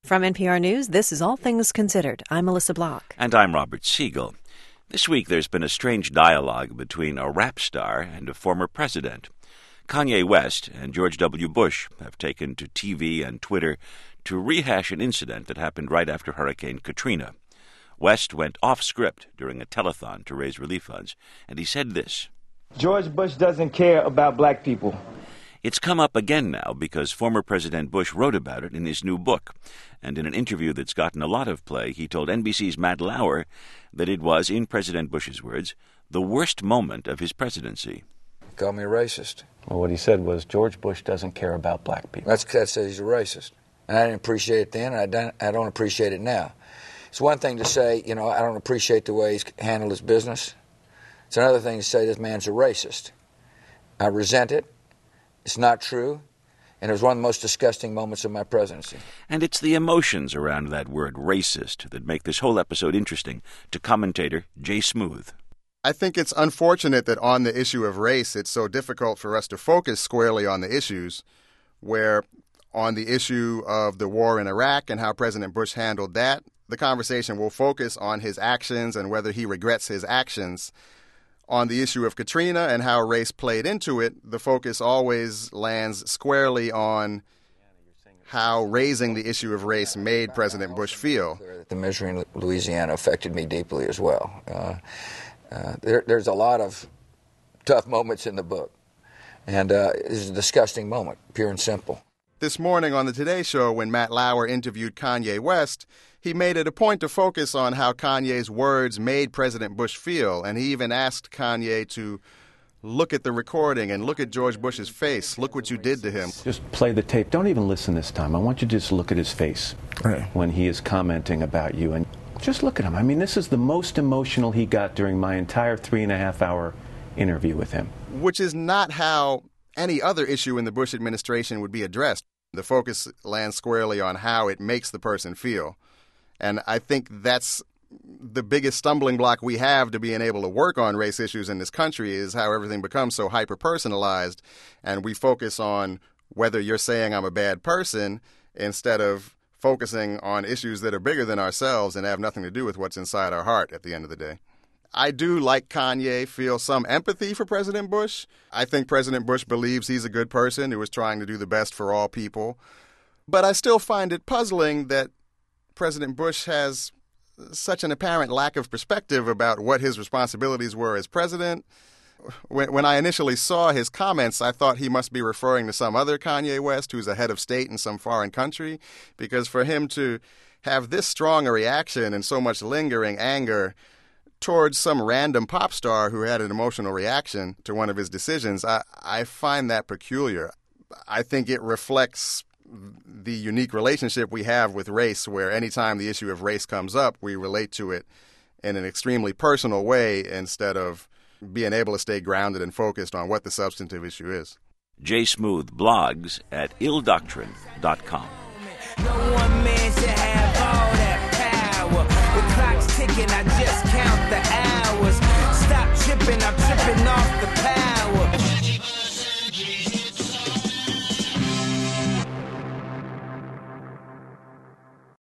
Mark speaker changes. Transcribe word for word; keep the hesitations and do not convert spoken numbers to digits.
Speaker 1: From N P R News, this is All Things Considered. I'm Melissa Block.
Speaker 2: And I'm Robert Siegel. This week there's been a strange dialogue between a rap star and a former president. Kanye West and George W. Bush have taken to T V and Twitter to rehash an incident that happened right after Hurricane Katrina. West went off script during a telethon to raise relief funds, and he said this:
Speaker 3: George Bush doesn't care about black people.
Speaker 2: It's come up again now because former President Bush wrote about it in his new book. And in an interview that's gotten a lot of play, he told N B C's Matt Lauer that it was, in President Bush's words, the worst moment of his presidency.
Speaker 4: He called me a racist.
Speaker 5: Well, what he said was George Bush doesn't care about black people.
Speaker 4: That's, that says he's a racist. And I didn't appreciate it then, and I don't, I don't appreciate it now. It's one thing to say, you know, I don't appreciate the way he's handled his business. It's another thing to say this man's a racist. I resent it. It's not true, and it was one of the most disgusting moments of my presidency.
Speaker 2: And it's the emotions around that word racist that make this whole episode interesting to commentator Jay Smooth.
Speaker 6: I think it's unfortunate that on the issue of race, it's so difficult for us to focus squarely on the issues, where on the issue of the war in Iraq and how President Bush handled that, the conversation will focus on his actions and whether he regrets his actions. On the issue of Katrina and how race played into it, the focus always lands squarely on how raising the issue of race made President Bush feel.
Speaker 4: The misery in Louisiana affected me deeply as well. Uh, uh, there, there's a lot of tough moments in the book, and uh, it's a disgusting moment, pure and simple.
Speaker 6: This morning on the Today Show, when Matt Lauer interviewed Kanye West, he made it a point to focus on how Kanye's words made President Bush feel, and he even asked Kanye to look at the recording and look at George Bush's face. Look what you did to him.
Speaker 5: Just play the tape. Don't even listen this time. I want you to just look at his face
Speaker 3: Right.
Speaker 5: when he is commenting about you. And just look at him. I mean, this is the most emotional he got during my entire three and a half hour interview with him.
Speaker 6: Which is not how any other issue in the Bush administration would be addressed. The focus lands squarely on how it makes the person feel. And I think that's the biggest stumbling block we have to being able to work on race issues in this country, is how everything becomes so hyper-personalized, and we focus on whether you're saying I'm a bad person instead of focusing on issues that are bigger than ourselves and have nothing to do with what's inside our heart at the end of the day. I do, like Kanye, feel some empathy for President Bush. I think President Bush believes he's a good person who is trying to do the best for all people. But I still find it puzzling that President Bush has such an apparent lack of perspective about what his responsibilities were as president. When, when I initially saw his comments, I thought he must be referring to some other Kanye West who's a head of state in some foreign country, because for him to have this strong a reaction and so much lingering anger towards some random pop star who had an emotional reaction to one of his decisions, I, I find that peculiar. I think it reflects the unique relationship we have with race, where anytime the issue of race comes up, we relate to it in an extremely personal way instead of being able to stay grounded and focused on what the substantive issue is.
Speaker 2: Jay Smooth blogs at ill doctrine dot com.
Speaker 7: No one man should